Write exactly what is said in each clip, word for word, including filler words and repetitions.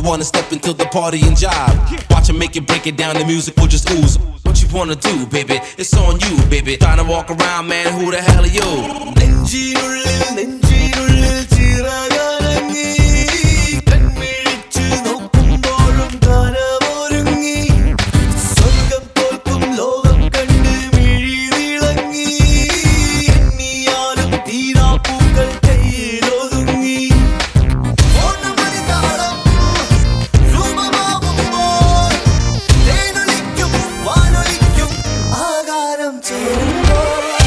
wanna step into the party and jive. Watch him make it, break it down, the music will just ooze. What you wanna do, baby? It's on you, baby. Trying to walk around, man, who the hell are you? നെഞ്ചിനുള്ളിൽ നെഞ്ചിനുള്ളിൽ ചിറകനങ്ങി കൺമിഴിച്ചു നോക്കുമ്പോഴും കനവൊരുങ്ങി സ്വർഗം തോൽക്കും ലോകം കണ്ട് മിഴി വിളങ്ങി എണ്ണിയാലും തീരാപ്പൂക്കൾ കയ്യിലൊതുങ്ങി ആകാരം ചേരുമ്പോൾ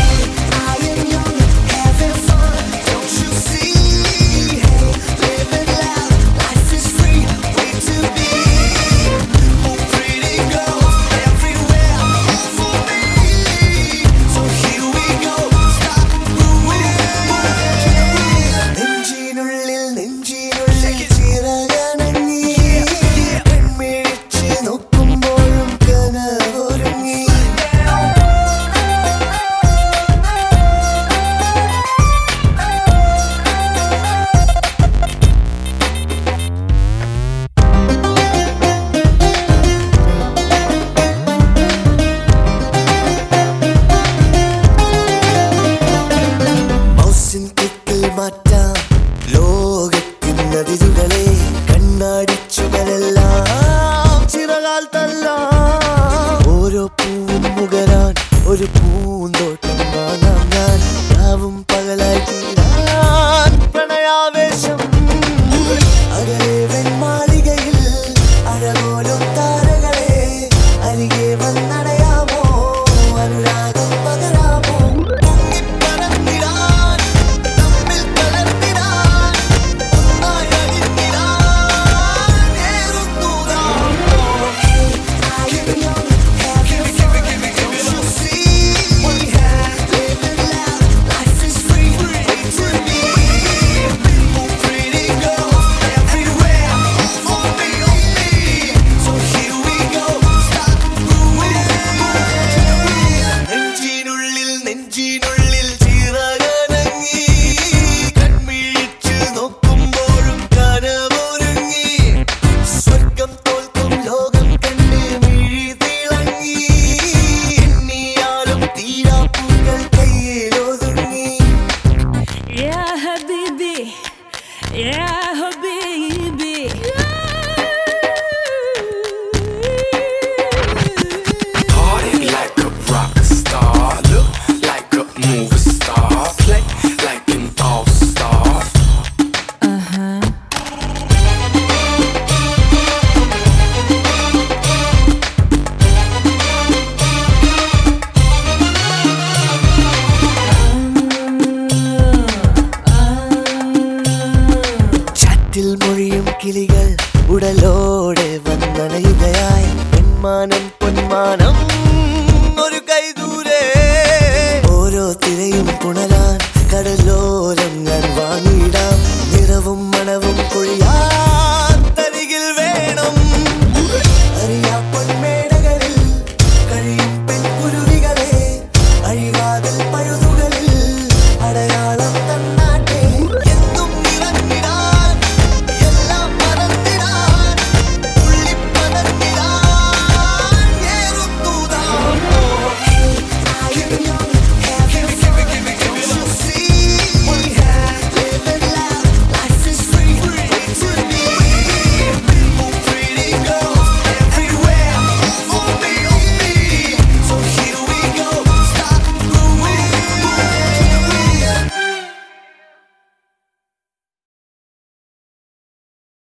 ലോകത്തിനതിരുകളെ കണ്ണാടിച്ചുകളെല്ലാം ചിറകാൽ തല്ലാം ഓരോ പൂവും മുകരാൻ ഒരു പൂന്തോ